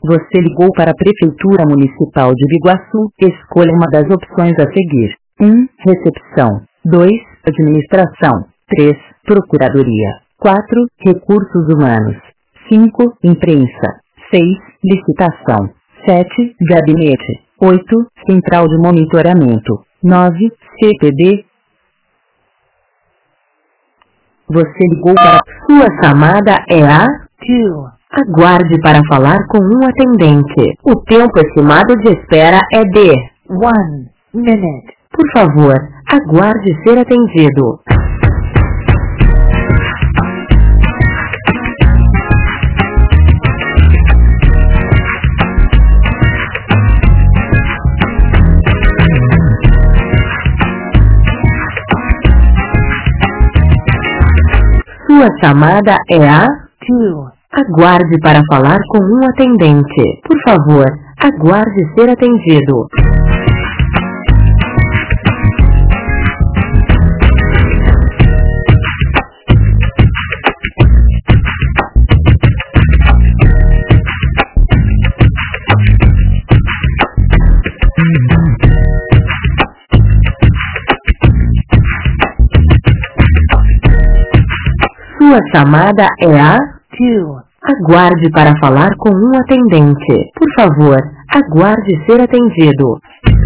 Você ligou para a Prefeitura Municipal de Biguaçu. Escolha uma das opções a seguir. 1. Recepção. 2. Administração. 3. Procuradoria. 4. Recursos humanos. 5. Imprensa. 6. Licitação. 7. Gabinete. 8. Central de monitoramento. 9. CPD. Você ligou para... Sua chamada é a... 2. Aguarde para falar com um atendente. O tempo estimado de espera é de 1 minute. Por favor, aguarde ser atendido. Sua chamada é a 2. Aguarde para falar com um atendente. Por favor, aguarde ser atendido. Sua chamada é a 2. Aguarde para falar com um atendente. Por favor, aguarde ser atendido.